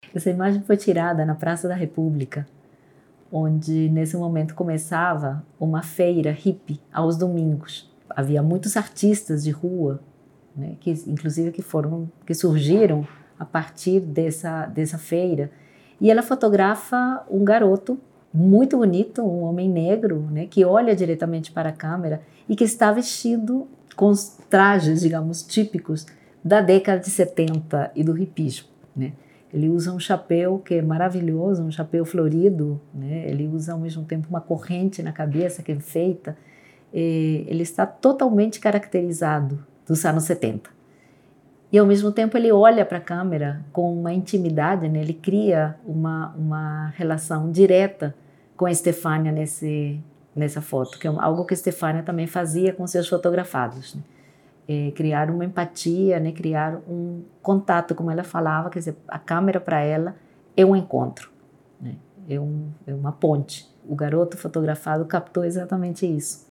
Essa imagem foi tirada na Praça da República, onde nesse momento começava uma feira hippie aos domingos. Havia muitos artistas de rua, né, que inclusive que surgiram a partir dessa feira. E ela fotografa um garoto muito bonito, um homem negro, né, que olha diretamente para a câmera e que está vestido com os trajes, digamos, típicos da década de 70 e do hipismo, né? Ele usa um chapéu que é maravilhoso, um chapéu florido, né? Ele usa ao mesmo tempo uma corrente na cabeça que é feita. Ele está totalmente caracterizado dos anos 70. E ao mesmo tempo ele olha para a câmera com uma intimidade, né? Ele cria uma relação direta com a Stefania nessa foto, que é algo que a Stefania também fazia com seus fotografados, né? Criar uma empatia, né? Criar um contato, como ela falava, quer dizer, a câmera para ela é um encontro, né? É uma ponte. O garoto fotografado captou exatamente isso.